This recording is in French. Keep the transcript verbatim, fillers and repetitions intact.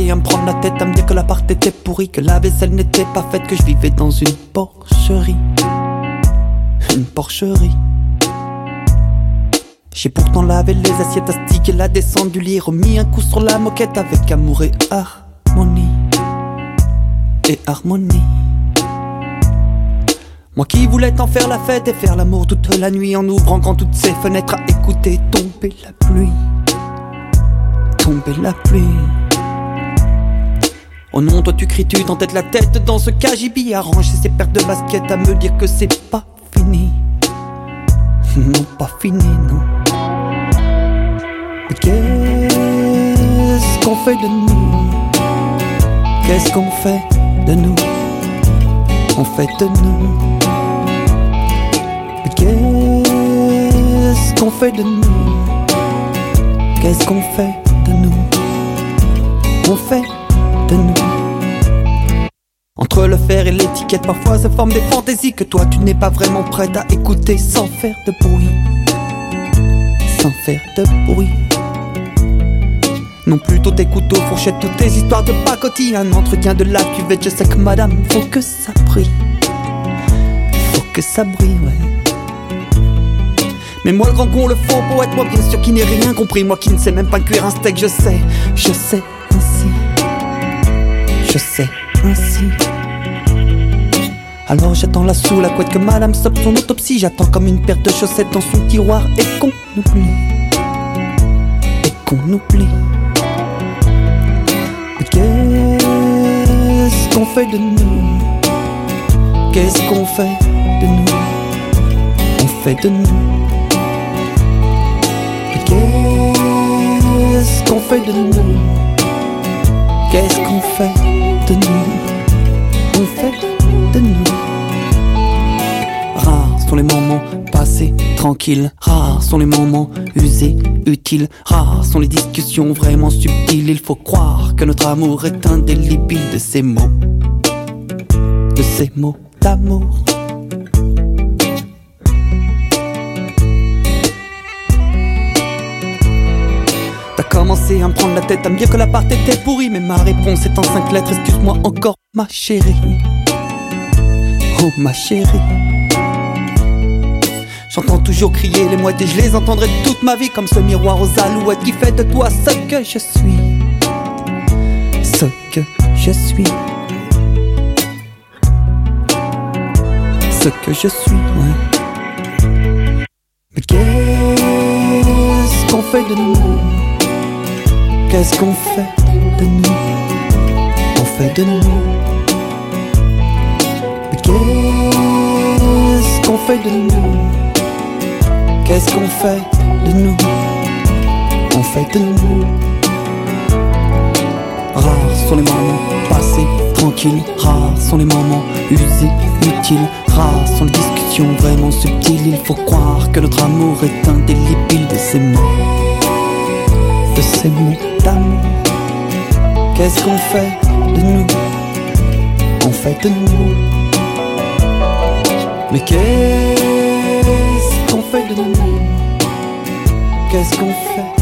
commencé à me prendre la tête, à me dire que l'appart était pourri, que la vaisselle n'était pas faite, que je vivais dans une porcherie. Une porcherie. J'ai pourtant lavé les assiettes, astiqué la descente du lit, remis un coup sur la moquette avec amour et harmonie. Et harmonie. Moi qui voulais t'en faire la fête et faire l'amour toute la nuit, en ouvrant grand toutes ces fenêtres à écouter tomber la pluie. Tomber la pluie. Oh non, toi tu cries, tu t'entêtes la tête dans ce cagibi, arranger ses paires de baskets à me dire que c'est pas fini. Non, pas fini, non. Mais qu'est-ce qu'on fait de nous? Qu'est-ce qu'on fait de nous? On fait de nous. Mais qu'est-ce qu'on fait de nous? Qu'est-ce qu'on fait de nous? On fait de nous. Entre le fer et l'étiquette, parfois se forment des fantaisies que toi tu n'es pas vraiment prête à écouter sans faire de bruit. Sans faire de bruit. Non, plutôt tes couteaux, fourchettes, toutes tes histoires de pacotille. Un entretien de la cuvette, je sais que madame, faut que ça brille. Faut que ça brille, ouais. Mais moi le grand con, le faux poète, moi bien sûr qui n'ai rien compris. Moi qui ne sais même pas cuire un steak, je sais, je sais ainsi. Je sais ainsi. Alors j'attends là sous la couette que madame stoppe son autopsie. J'attends comme une paire de chaussettes dans son tiroir et qu'on oublie. Et qu'on oublie. Mais qu'est-ce qu'on fait de nous? Qu'est-ce qu'on fait de nous? On fait de nous. Mais qu'est-ce qu'on fait de nous? Qu'est-ce qu'on fait de nous? On fait de nous. Rares sont les moments passés tranquilles, rares sont les moments usés, utiles, rares sont les discussions vraiment subtiles. Il faut croire que notre amour est indélébile de ces mots, de ces mots d'amour. T'as commencé à me prendre la tête, à me dire que l'appart était pourri, mais ma réponse est en cinq lettres. Excuse-moi encore ma chérie. Oh ma chérie. J'entends toujours crier les mouettes et je les entendrai toute ma vie, comme ce miroir aux alouettes qui fait de toi ce que je suis. Ce que je suis. Ce que je suis, ouais. Mais qu'est-ce qu'on fait de nous? Qu'est-ce qu'on fait de nous? On fait de nous. Mais qu'est-ce qu'on fait de nous? Qu'est-ce qu'on fait de nous? On fait de nous. Rares sont les moments passés tranquilles, rares sont les moments usés, utiles, rares sont les discussions vraiment subtiles. Il faut croire que notre amour est indélébile de ces mots, de ces mots d'amour. Qu'est-ce qu'on fait de nous? On fait de nous. Mais qu'est-ce qu'on fait de nous? Qu'est-ce qu'on fait